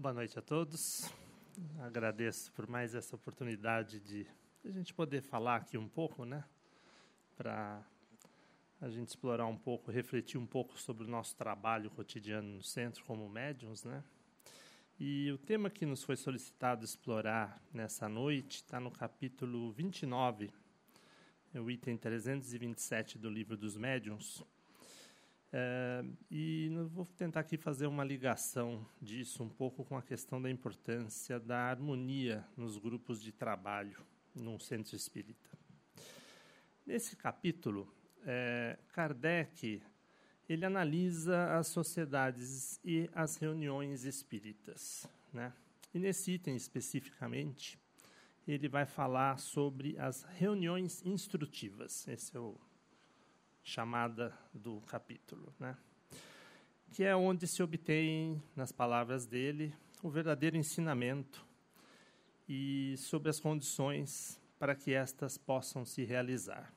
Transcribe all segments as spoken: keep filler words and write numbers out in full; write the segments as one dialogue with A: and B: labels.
A: Boa noite a todos. Agradeço por mais essa oportunidade de a gente poder falar aqui um pouco, né? Para a gente explorar um pouco, refletir um pouco sobre o nosso trabalho cotidiano no centro como médiuns, né? E o tema que nos foi solicitado explorar nessa noite está no capítulo vinte e nove, é o item trezentos e vinte e sete do Livro dos Médiuns. É, e eu vou tentar aqui fazer uma ligação disso um pouco com a questão da importância da harmonia nos grupos de trabalho num centro espírita. Nesse capítulo, é, Kardec ele analisa as sociedades e as reuniões espíritas, né? E nesse item especificamente, ele vai falar sobre as reuniões instrutivas. Esse é o chamada do capítulo, né? Que é onde se obtém, nas palavras dele, o verdadeiro ensinamento e sobre as condições para que estas possam se realizar.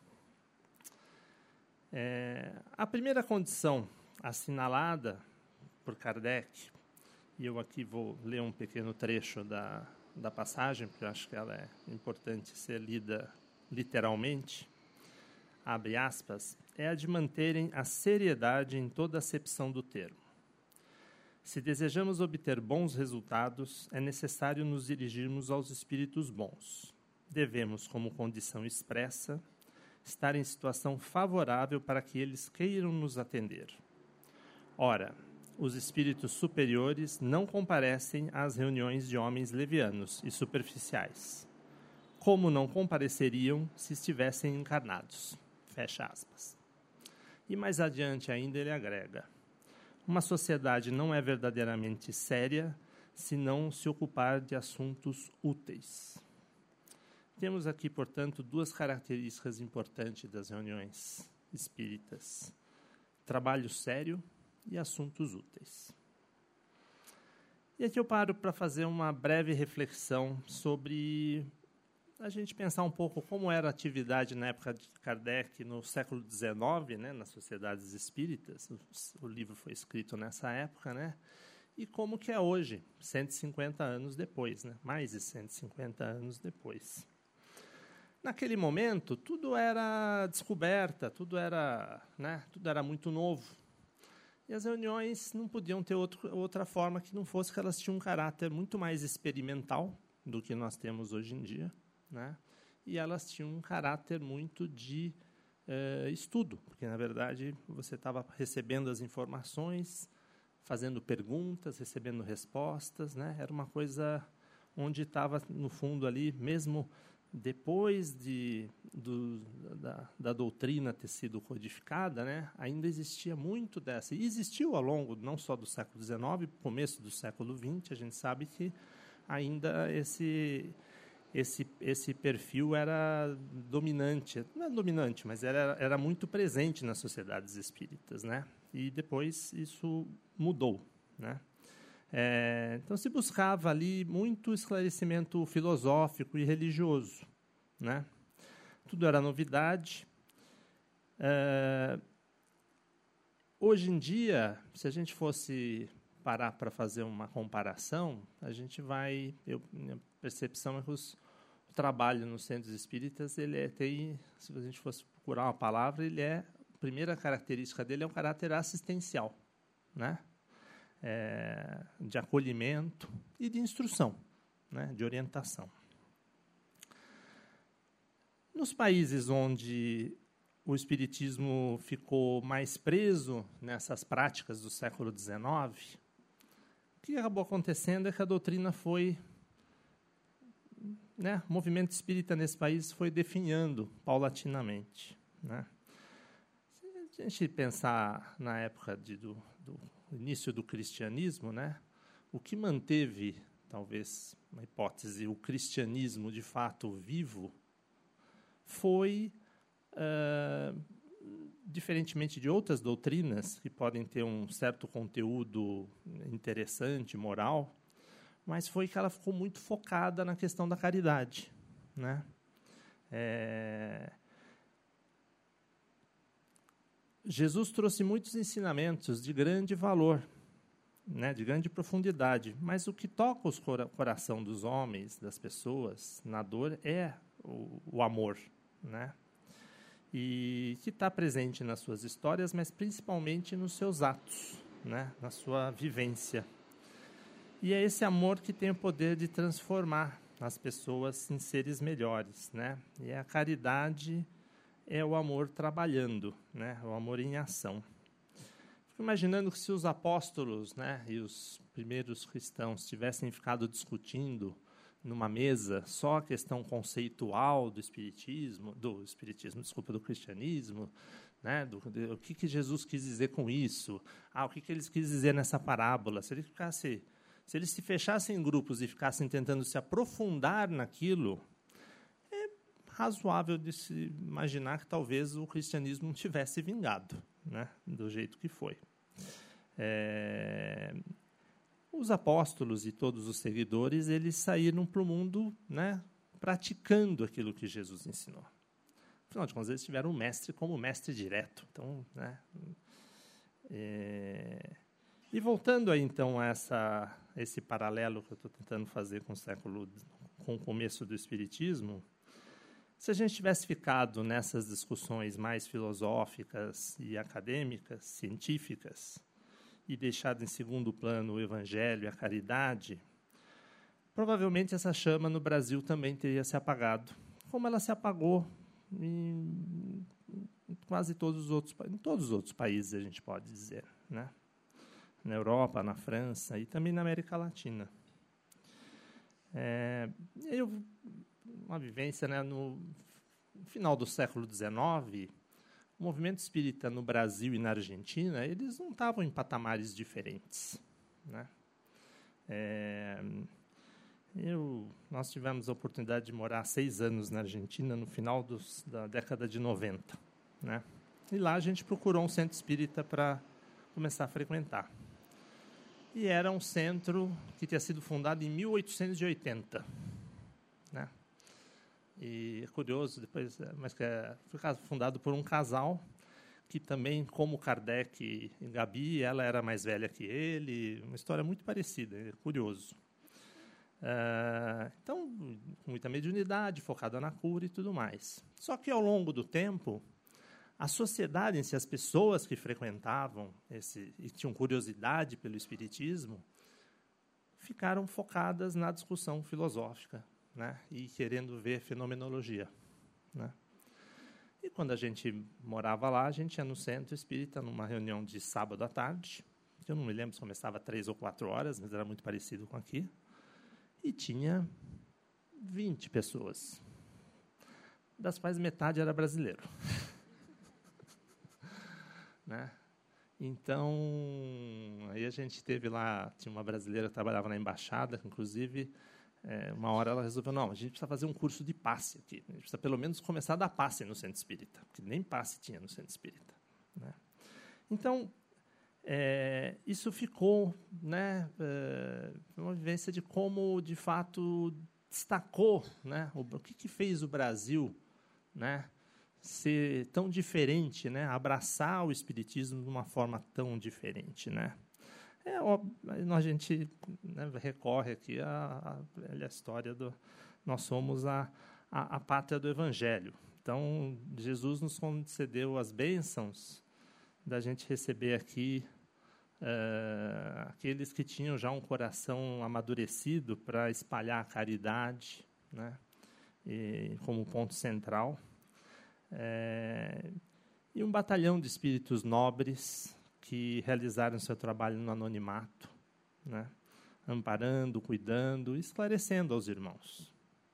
A: É, a primeira condição assinalada por Kardec, e eu aqui vou ler um pequeno trecho da, da passagem, porque eu acho que ela é importante ser lida literalmente, abre aspas, é a de manterem a seriedade em toda a acepção do termo. Se desejamos obter bons resultados, é necessário nos dirigirmos aos espíritos bons. Devemos, como condição expressa, estar em situação favorável para que eles queiram nos atender. Ora, os espíritos superiores não comparecem às reuniões de homens levianos e superficiais, como não compareceriam se estivessem encarnados. Fecha aspas. E mais adiante ainda ele agrega: uma sociedade não é verdadeiramente séria se não se ocupar de assuntos úteis. Temos aqui, portanto, duas características importantes das reuniões espíritas: trabalho sério e assuntos úteis. E aqui eu paro para fazer uma breve reflexão sobre a gente pensar um pouco como era a atividade na época de Kardec, no século dezenove, né, nas sociedades espíritas. O, o livro foi escrito nessa época, né, e como que é hoje, cento e cinquenta anos depois, né, mais de cento e cinquenta anos depois. Naquele momento, tudo era descoberta, tudo era, né, tudo era muito novo. E as reuniões não podiam ter outro, outra forma que não fosse que elas tinham um caráter muito mais experimental do que nós temos hoje em dia, né? E elas tinham um caráter muito de eh, estudo, porque, na verdade, você estava recebendo as informações, fazendo perguntas, recebendo respostas, né? Era uma coisa onde estava, no fundo, ali, mesmo depois de, do, da, da doutrina ter sido codificada, né? Ainda existia muito dessa. E existiu ao longo, não só do século dezenove, começo do século vinte, a gente sabe que ainda esse... Esse, esse perfil era dominante, não é dominante, mas era, era muito presente nas sociedades espíritas, né? E depois isso mudou, né? É, então se buscava ali muito esclarecimento filosófico e religioso, né? Tudo era novidade. É, hoje em dia, se a gente fosse parar para fazer uma comparação, a gente vai, eu, minha percepção é que os, o trabalho nos centros espíritas, ele é, tem, se a gente fosse procurar uma palavra, ele é, a primeira característica dele é um caráter assistencial, né? É, de acolhimento e de instrução, né? De orientação. Nos países onde o espiritismo ficou mais preso nessas práticas do século dezenove, o que acabou acontecendo é que a doutrina foi, né, o movimento espírita nesse país foi definhando paulatinamente, né? Se a gente pensar na época de, do, do início do cristianismo, né, o que manteve, talvez, uma hipótese, o cristianismo de fato vivo, foi, uh, diferentemente de outras doutrinas, que podem ter um certo conteúdo interessante, moral, mas foi que ela ficou muito focada na questão da caridade, né? É... Jesus trouxe muitos ensinamentos de grande valor, né, de grande profundidade, mas o que toca o cora coração dos homens, das pessoas, na dor, é o, o amor, né? E que está presente nas suas histórias, mas principalmente nos seus atos, né, na sua vivência. E é esse amor que tem o poder de transformar as pessoas em seres melhores, né? E a caridade é o amor trabalhando, né? O amor em ação. Fico imaginando que se os apóstolos, né, e os primeiros cristãos tivessem ficado discutindo numa mesa só a questão conceitual do espiritismo, do espiritismo, desculpa, do cristianismo, né, do, do, o que, que Jesus quis dizer com isso, ah, o que, que eles quis dizer nessa parábola, se ele ficasse, se eles se fechassem em grupos e ficassem tentando se aprofundar naquilo, é razoável de se imaginar que talvez o cristianismo não tivesse vingado, né, do jeito que foi. É... Os apóstolos e todos os seguidores, eles saíram para o mundo, né, praticando aquilo que Jesus ensinou. Afinal de contas, eles tiveram um mestre como mestre direto. Então, né, é... E voltando aí, então, a essa, esse paralelo que eu estou tentando fazer com o século, com o começo do Espiritismo, se a gente tivesse ficado nessas discussões mais filosóficas e acadêmicas, científicas, e deixado em segundo plano o evangelho e a caridade, provavelmente essa chama no Brasil também teria se apagado, como ela se apagou em quase todos os outros, em todos os outros países, a gente pode dizer, né? Na Europa, na França e também na América Latina. É, eu, uma vivência, né, no final do século dezenove, o movimento espírita no Brasil e na Argentina, eles não estavam em patamares diferentes, né? É, eu, nós tivemos a oportunidade de morar seis anos na Argentina, no final dos, da década de noventa, né? E lá a gente procurou um centro espírita para começar a frequentar. E era um centro que tinha sido fundado em mil oitocentos e oitenta, né? E é curioso, depois, mas que é, foi fundado por um casal que também, como Kardec e Gabi, ela era mais velha que ele, uma história muito parecida, é curioso. Uh, então, com muita mediunidade, focada na cura e tudo mais. Só que, ao longo do tempo, a sociedade em si, as pessoas que frequentavam esse, e tinham curiosidade pelo espiritismo, ficaram focadas na discussão filosófica, né, e querendo ver fenomenologia, né. E quando a gente morava lá, a gente ia no centro espírita, numa reunião de sábado à tarde, que eu não me lembro se começava três ou quatro horas, mas era muito parecido com aqui, e tinha vinte pessoas, das quais metade era brasileiro. Né? Então, aí a gente teve lá, tinha uma brasileira que trabalhava na embaixada, que, inclusive, é, uma hora ela resolveu, não, a gente precisa fazer um curso de passe aqui, a gente precisa pelo menos começar a dar passe no centro espírita, porque nem passe tinha no centro espírita. Né? Então, é, isso ficou, né, é, uma vivência de como, de fato, destacou, né, o, o que, que fez o Brasil, né, ser tão diferente, né, abraçar o espiritismo de uma forma tão diferente, né? É óbvio, a gente, né, recorre aqui à, à história do nós somos a, a, a pátria do Evangelho. Então, Jesus nos concedeu as bênçãos da gente receber aqui uh, aqueles que tinham já um coração amadurecido para espalhar a caridade, né, e, como ponto central. É, e um batalhão de espíritos nobres que realizaram seu trabalho no anonimato, né, amparando, cuidando, esclarecendo aos irmãos.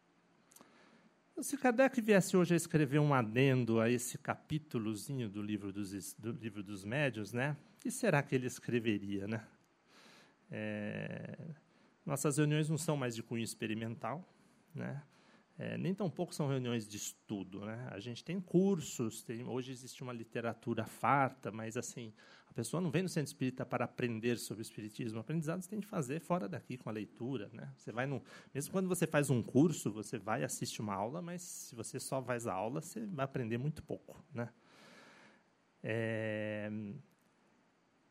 A: Se Kardec viesse hoje a escrever um adendo a esse capítulozinho do livro dos, do livro dos médiuns, né, o que será que ele escreveria, né? É, nossas reuniões não são mais de cunho experimental, né? É, nem tampouco são reuniões de estudo, né? A gente tem cursos, tem, hoje existe uma literatura farta, mas assim, a pessoa não vem no centro espírita para aprender sobre o espiritismo. O aprendizado você tem que fazer fora daqui, com a leitura, né? Você vai no, mesmo quando você faz um curso, você vai e assiste uma aula, mas se você só faz a aula, você vai aprender muito pouco, né? É,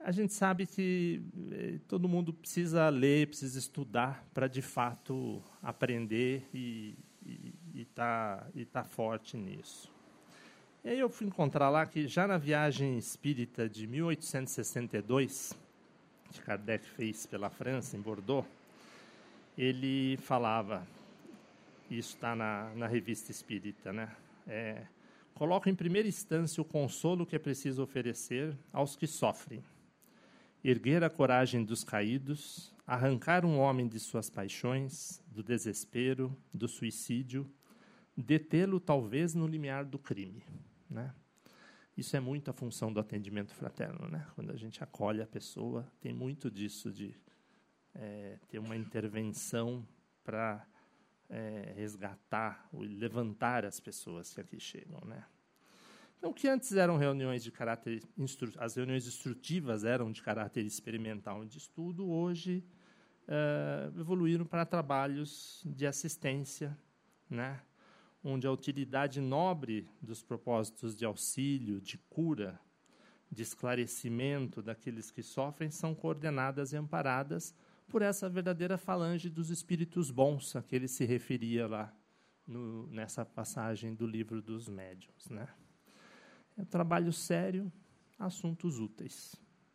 A: a gente sabe que eh, todo mundo precisa ler, precisa estudar para, de fato, aprender e estar e, e tá, tá forte nisso. E aí eu fui encontrar lá que, já na viagem espírita de mil oitocentos e sessenta e dois, que Kardec fez pela França, em Bordeaux, ele falava, isso está na, na Revista Espírita, né? É, coloca em primeira instância o consolo que é preciso oferecer aos que sofrem, erguer a coragem dos caídos, arrancar um homem de suas paixões, do desespero, do suicídio, detê-lo talvez no limiar do crime, né? Isso é muito a função do atendimento fraterno, né? Quando a gente acolhe a pessoa, tem muito disso de é, ter uma intervenção para é, resgatar, levantar as pessoas que aqui chegam, né? Então, o que antes eram reuniões de caráter instru... as reuniões instrutivas eram de caráter experimental e de estudo, hoje uh, evoluíram para trabalhos de assistência, né? Onde a utilidade nobre dos propósitos de auxílio, de cura, de esclarecimento daqueles que sofrem são coordenadas e amparadas por essa verdadeira falange dos espíritos bons, a que ele se referia lá no, nessa passagem do livro dos médiuns, né? É um trabalho sério, assuntos úteis.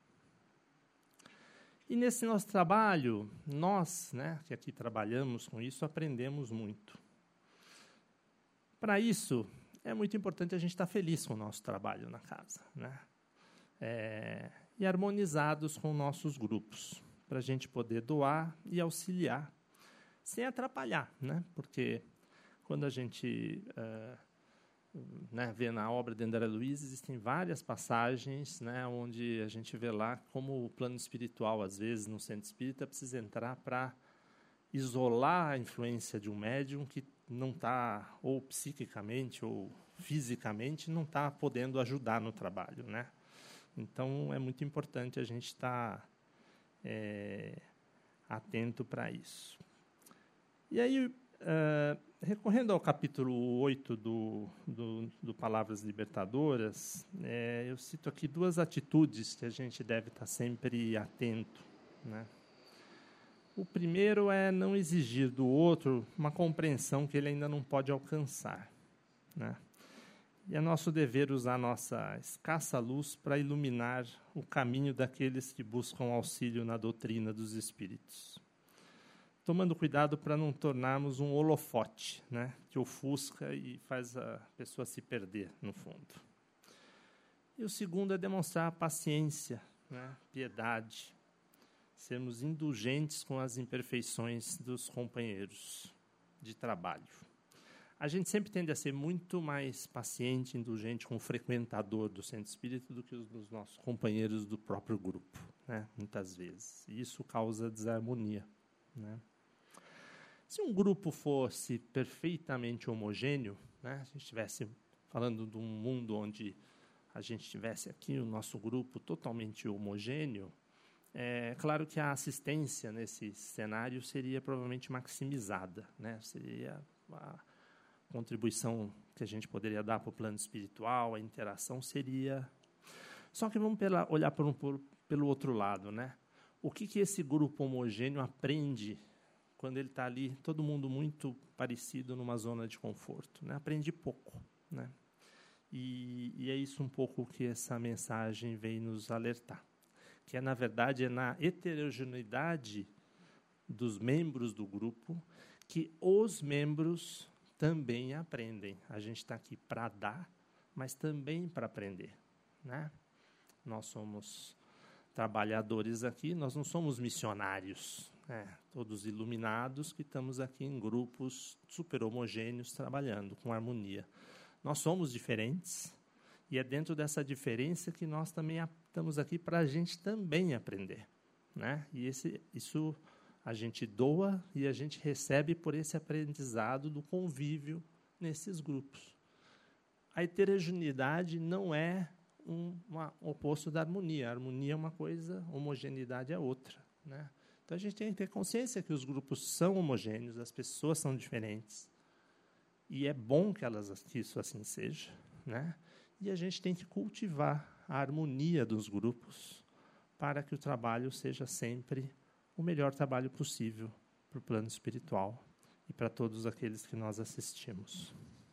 A: E nesse nosso trabalho, nós, né, que aqui trabalhamos com isso, aprendemos muito. Para isso, é muito importante a gente estar feliz com o nosso trabalho na casa, né? É, e harmonizados com nossos grupos, para a gente poder doar e auxiliar, sem atrapalhar, né? Porque quando a gente... Uh, Né, vê na obra de André Luiz, existem várias passagens, né, onde a gente vê lá como o plano espiritual, às vezes, no centro espírita, precisa entrar para isolar a influência de um médium que não está, ou psiquicamente, ou fisicamente, não está podendo ajudar no trabalho, né? Então, é muito importante a gente estar é, atento para isso. E aí... Uh, recorrendo ao capítulo oito do, do, do Palavras Libertadoras, é, eu cito aqui duas atitudes que a gente deve estar sempre atento, né? O primeiro é não exigir do outro uma compreensão que ele ainda não pode alcançar, né? E é nosso dever usar a nossa escassa luz para iluminar o caminho daqueles que buscam auxílio na doutrina dos espíritos, tomando cuidado para não tornarmos um holofote, né, que ofusca e faz a pessoa se perder, no fundo. E o segundo é demonstrar paciência, né, piedade, sermos indulgentes com as imperfeições dos companheiros de trabalho. A gente sempre tende a ser muito mais paciente, indulgente com o frequentador do centro espírita do que os dos nossos companheiros do próprio grupo, né, muitas vezes. E isso causa desarmonia, né? Se um grupo fosse perfeitamente homogêneo, né, se a gente estivesse falando de um mundo onde a gente tivesse aqui o nosso grupo totalmente homogêneo, é claro que a assistência nesse cenário seria provavelmente maximizada, né? Seria a contribuição que a gente poderia dar para o plano espiritual, a interação seria... Só que vamos pela, olhar por um, por, pelo outro lado, né? O que, que esse grupo homogêneo aprende quando ele está ali, todo mundo muito parecido numa zona de conforto, né? Aprende pouco, né? E, e é isso um pouco que essa mensagem vem nos alertar, que é, na verdade, é na heterogeneidade dos membros do grupo que os membros também aprendem. A gente está aqui para dar, mas também para aprender, né? Nós somos trabalhadores aqui, nós não somos missionários, né? Todos iluminados que estamos aqui em grupos super homogêneos trabalhando com harmonia. Nós somos diferentes e é dentro dessa diferença que nós também estamos aqui para a gente também aprender, né? E esse, isso a gente doa e a gente recebe por esse aprendizado do convívio nesses grupos. A heterogeneidade não é um uma, oposto da harmonia. A harmonia é uma coisa, a homogeneidade é outra, né? Então, a gente tem que ter consciência que os grupos são homogêneos, as pessoas são diferentes. E é bom que, elas, que isso assim seja, né? E a gente tem que cultivar a harmonia dos grupos para que o trabalho seja sempre o melhor trabalho possível para o plano espiritual e para todos aqueles que nós assistimos.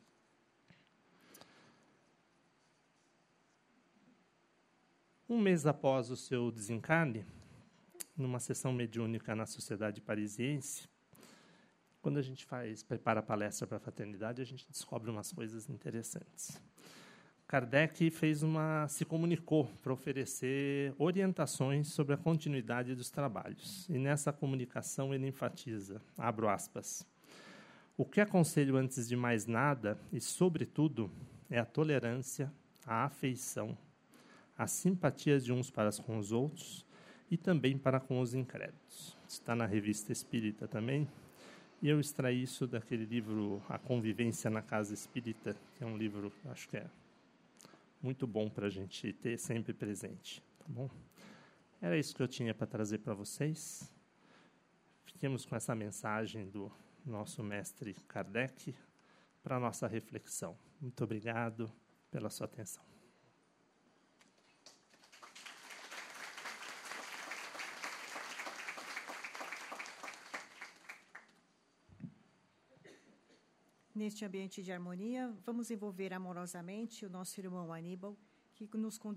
A: Um mês após o seu desencarne, numa sessão mediúnica na Sociedade Parisiense, quando a gente faz, prepara a palestra para a fraternidade, a gente descobre umas coisas interessantes. Kardec fez uma, se comunicou para oferecer orientações sobre a continuidade dos trabalhos. E nessa comunicação ele enfatiza, abro aspas, o que aconselho antes de mais nada e, sobretudo, é a tolerância, a afeição, a simpatia de uns para com os outros e também para com os incrédulos. Está na Revista Espírita também. E eu extraí isso daquele livro A Convivência na Casa Espírita, que é um livro, acho que é muito bom para a gente ter sempre presente. Tá bom? Era isso que eu tinha para trazer para vocês. Fiquemos com essa mensagem do nosso mestre Kardec para a nossa reflexão. Muito obrigado pela sua atenção.
B: Neste ambiente de harmonia, vamos envolver amorosamente o nosso irmão Aníbal, que nos conduz